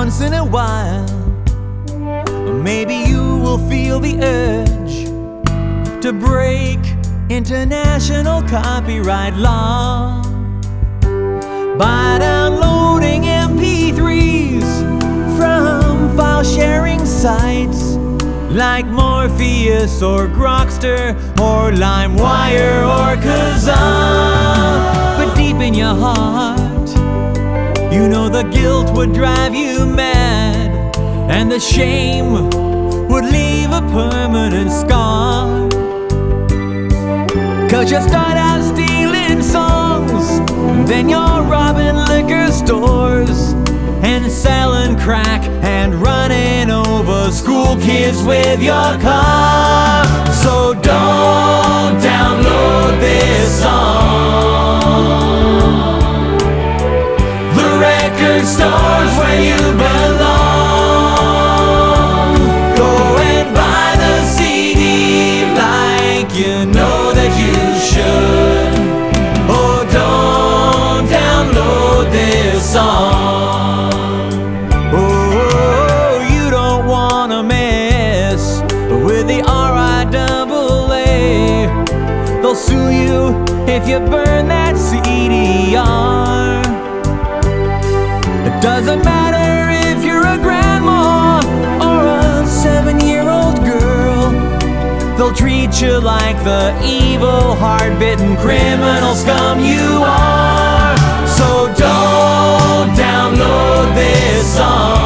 once in a while, maybe you will feel the urge to break international copyright law by downloading MP3s from file-sharing sites like Morpheus or Grokster or LimeWire or Kazaa. But deep in your heart, you know the guilt would drive you mad, and the shame would leave a permanent scar. 'Cause you start out stealing songs, then you're robbing liquor stores and selling crack and running over school kids with your car. So don't download this song. The record store's where you belong. Go and buy the CD like you know that you should. Oh, don't download this song. Oh, you don't wanna mess with the RIAA. They'll sue you if you burn that CDR. It doesn't matter if you're a grandma or a 7-year-old girl. They'll treat you like the evil, hard-bitten criminal scum you are. So don't download this song.